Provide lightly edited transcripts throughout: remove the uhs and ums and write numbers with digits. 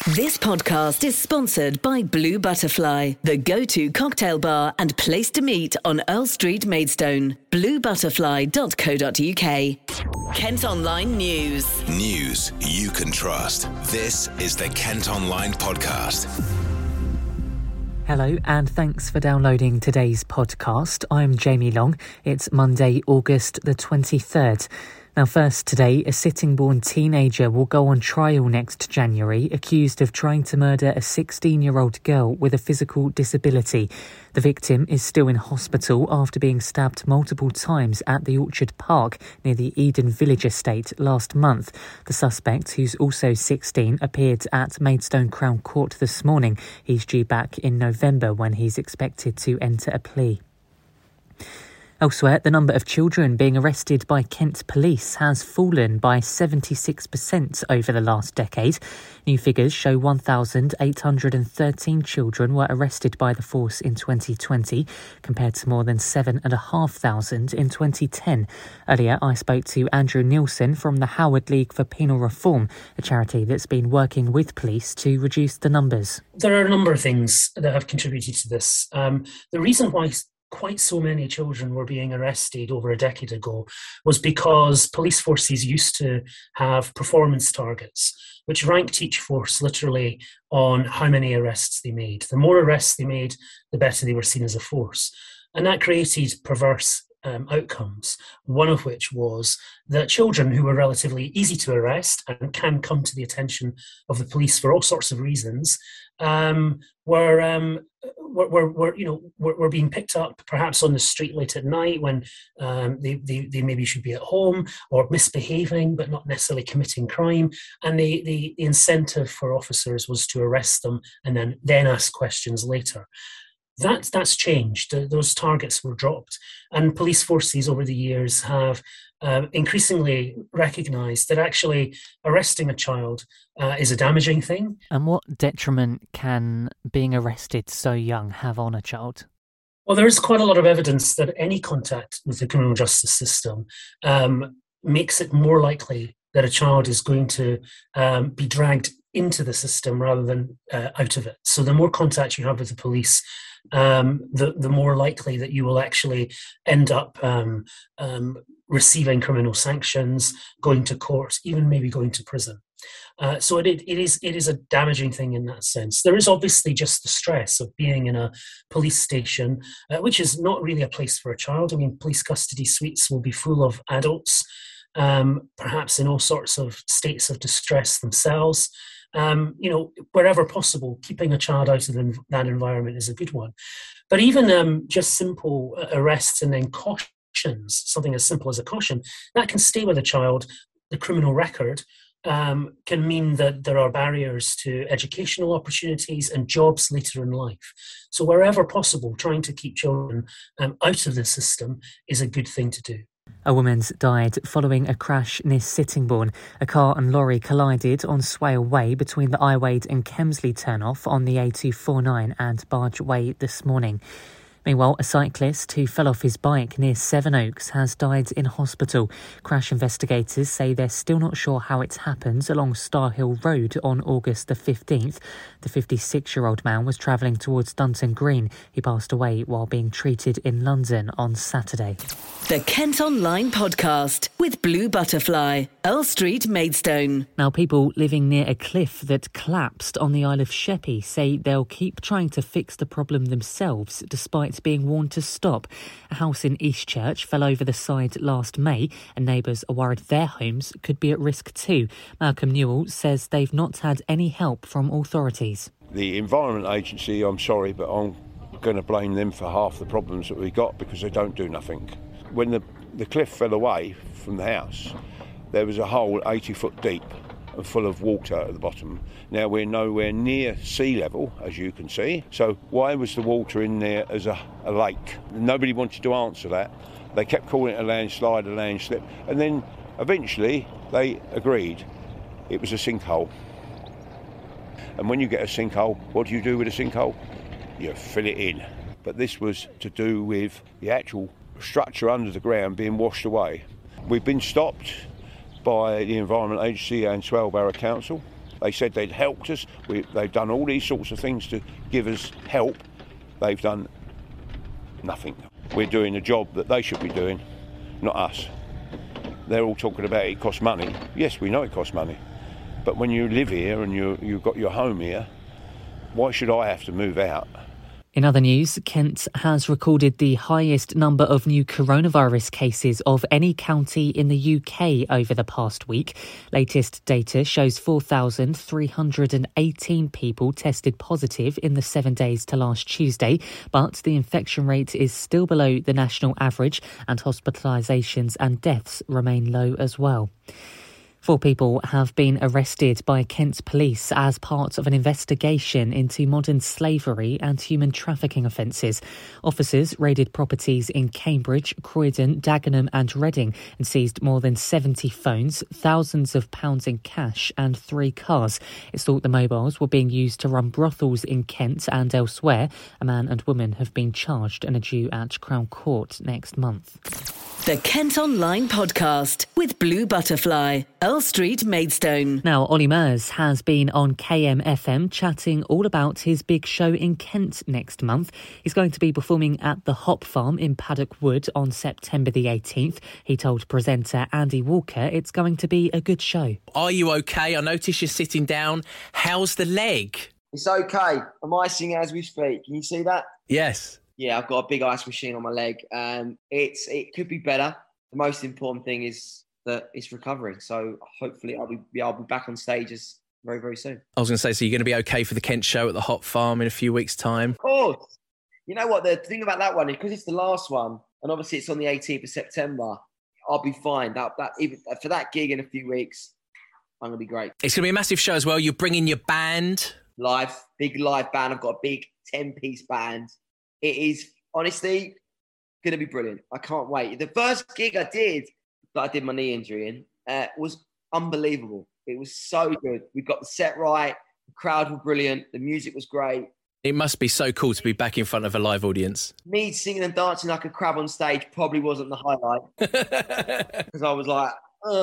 This podcast is sponsored by Blue Butterfly, the go-to cocktail bar and place to meet on Earl Street, Maidstone. bluebutterfly.co.uk. Kent Online News. News you can trust. This is the Kent Online Podcast. Hello and thanks for downloading today's podcast. I'm Jamie Long. It's Monday, August the 23rd. Now first today, a Sittingbourne teenager will go on trial next January, accused of trying to murder a 16-year-old girl with a physical disability. The victim is still in hospital after being stabbed multiple times at the Orchard Park near the Eden Village estate last month. The suspect, who's also 16, appeared at Maidstone Crown Court this morning. He's due back in November when he's expected to enter a plea. Elsewhere, the number of children being arrested by Kent Police has fallen by 76% over the last decade. New figures show 1,813 children were arrested by the force in 2020, compared to more than 7,500 in 2010. Earlier, I spoke to Andrew Nielsen from the Howard League for Penal Reform, a charity that's been working with police to reduce the numbers. There are a number of things that have contributed to this. The reason why quite so many children were being arrested over a decade ago was because police forces used to have performance targets, which ranked each force literally on how many arrests they made. The more arrests they made, the better they were seen as a force. And that created perverse outcomes, one of which was that children who were relatively easy to arrest and can come to the attention of the police for all sorts of reasons were being picked up perhaps on the street late at night when they maybe should be at home or misbehaving but not necessarily committing crime, and the incentive for officers was to arrest them and then ask questions later. That's changed. Those targets were dropped, and police forces over the years have increasingly recognised that actually arresting a child is a damaging thing. And what detriment can being arrested so young have on a child? Well, there is quite a lot of evidence that any contact with the criminal justice system makes it more likely that a child is going to be dragged into the system rather than out of it. So the more contact you have with the police, the more likely that you will actually end up receiving criminal sanctions, going to court, even maybe going to prison. So it is a damaging thing in that sense. There is obviously just the stress of being in a police station, which is not really a place for a child. I mean, police custody suites will be full of adults, perhaps in all sorts of states of distress themselves. Wherever possible, keeping a child out of that environment is a good one. But even just simple arrests and then cautions, something as simple as a caution, that can stay with a child. The criminal record can mean that there are barriers to educational opportunities and jobs later in life. So wherever possible, trying to keep children out of the system is a good thing to do. A woman's died following a crash near Sittingbourne. A car and lorry collided on Swale Way between the Iwade and Kemsley turnoff on the A249 and Barge Way this morning. Meanwhile, a cyclist who fell off his bike near Sevenoaks has died in hospital. Crash investigators say they're still not sure how it happened along Star Hill Road on August the 15th. The 56-year-old man was travelling towards Dunton Green. He passed away while being treated in London on Saturday. The Kent Online Podcast with Blue Butterfly, Earl Street, Maidstone. Now, people living near a cliff that collapsed on the Isle of Sheppey say they'll keep trying to fix the problem themselves despite being warned to stop. A house in Eastchurch fell over the side last May and neighbours are worried their homes could be at risk too. Malcolm Newell says they've not had any help from authorities. The Environment Agency, I'm sorry, but I'm going to blame them for half the problems that we got because they don't do nothing. When the cliff fell away from the house, there was a hole 80 foot deep and full of water at the bottom. Now we're nowhere near sea level, as you can see. So why was the water in there as a lake? Nobody wanted to answer that. They kept calling it a landslide, a landslip. And then eventually they agreed it was a sinkhole. And when you get a sinkhole, what do you do with a sinkhole? You fill it in. But this was to do with the actual structure under the ground being washed away. We've been stopped by the Environment Agency and Swale Borough Council. They said they'd helped us. They've done all these sorts of things to give us help. They've done nothing. We're doing a job that they should be doing, not us. They're all talking about it costs money. Yes, we know it costs money. But when you live here and you've got your home here, why should I have to move out? In other news, Kent has recorded the highest number of new coronavirus cases of any county in the UK over the past week. Latest data shows 4,318 people tested positive in the 7 days to last Tuesday, but the infection rate is still below the national average and hospitalisations and deaths remain low as well. 4 people have been arrested by Kent police as part of an investigation into modern slavery and human trafficking offences. Officers raided properties in Cambridge, Croydon, Dagenham and Reading and seized more than 70 phones, thousands of pounds in cash and 3 cars. It's thought the mobiles were being used to run brothels in Kent and elsewhere. A man and woman have been charged and are due at Crown Court next month. The Kent Online Podcast with Blue Butterfly, Earl Street, Maidstone. Now, Ollie Murs has been on KMFM chatting all about his big show in Kent next month. He's going to be performing at the Hop Farm in Paddock Wood on September the 18th. He told presenter Andy Walker it's going to be a good show. Are you okay? I notice you're sitting down. How's the leg? It's okay. I'm icing as we speak. Can you see that? Yes. Yeah, I've got a big ice machine on my leg. It could be better. The most important thing is that it's recovering. So hopefully I'll be back on stages very, very soon. I was going to say, so you're going to be okay for the Kent show at the Hop Farm in a few weeks' time? Of course. You know what? The thing about that one is because it's the last one, and obviously it's on the 18th of September, I'll be fine. That even for that gig in a few weeks, I'm going to be great. It's going to be a massive show as well. You're bringing your band. Big live band. I've got a big 10-piece band. It is honestly going to be brilliant. I can't wait. The first gig I did my knee injury in was unbelievable. It was so good. We got the set right. The crowd were brilliant. The music was great. It must be so cool to be back in front of a live audience. Me singing and dancing like a crab on stage probably wasn't the highlight because I was like,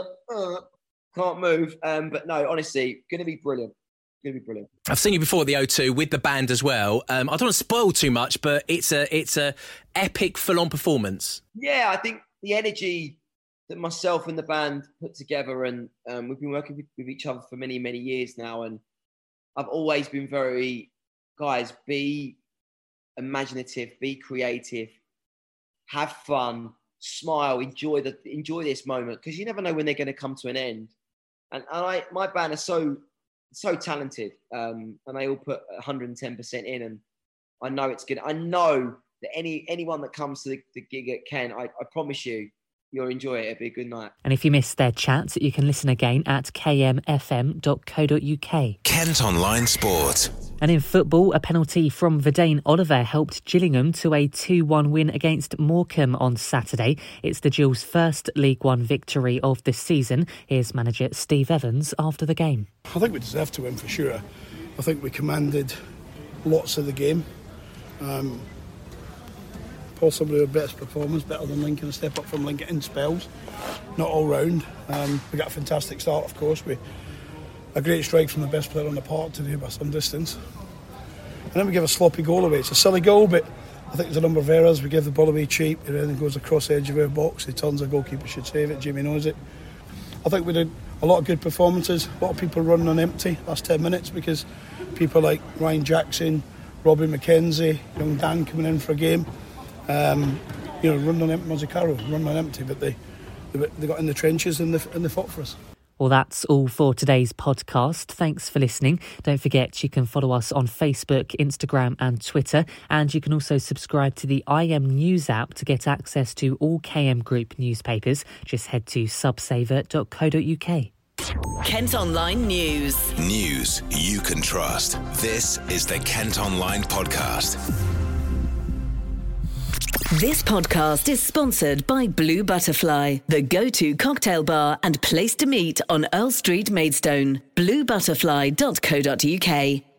can't move. But no, honestly, going to be brilliant. Going to be brilliant. I've seen you before at the O2 with the band as well. I don't want to spoil too much, but it's a epic, full-on performance. Yeah, I think the energy that myself and the band put together, and we've been working with each other for many, many years now, and I've always been very, guys, be imaginative, be creative, have fun, smile, enjoy this moment, because you never know when they're going to come to an end. And my band is so talented, and they all put 110% in, and I know it's good. I know that anyone that comes to the gig at Kent, I promise you, you'll enjoy it. It'll be a good night. And if you missed their chat, you can listen again at kmfm.co.uk. Kent Online Sport. And in football, a penalty from Verdane Oliver helped Gillingham to a 2-1 win against Morecambe on Saturday. It's the Gills' first League One victory of the season. Here's manager Steve Evans after the game. I think we deserved to win for sure. I think we commanded lots of the game. Possibly our best performance, better than Lincoln, a step up from Lincoln in spells, not all round. We got a fantastic start, of course, with a great strike from the best player on the park today by some distance. And then we give a sloppy goal away. It's a silly goal, but I think there's a number of errors. We give the ball away cheap, it then goes across the edge of our box, he turns, the goalkeeper should save it, Jimmy knows it. I think we did a lot of good performances, a lot of people running on empty last 10 minutes because people like Ryan Jackson, Robbie McKenzie, young Dan coming in for a game. Running on empty, Mazzucaro, running on empty, but they got in the trenches and they fought for us. Well, that's all for today's podcast. Thanks for listening. Don't forget you can follow us on Facebook, Instagram and Twitter, and you can also subscribe to the IM News app to get access to all KM Group newspapers. Just head to subsaver.co.uk. Kent Online News. News you can trust. This is the Kent Online Podcast. This podcast is sponsored by Blue Butterfly, the go-to cocktail bar and place to meet on Earl Street, Maidstone. bluebutterfly.co.uk.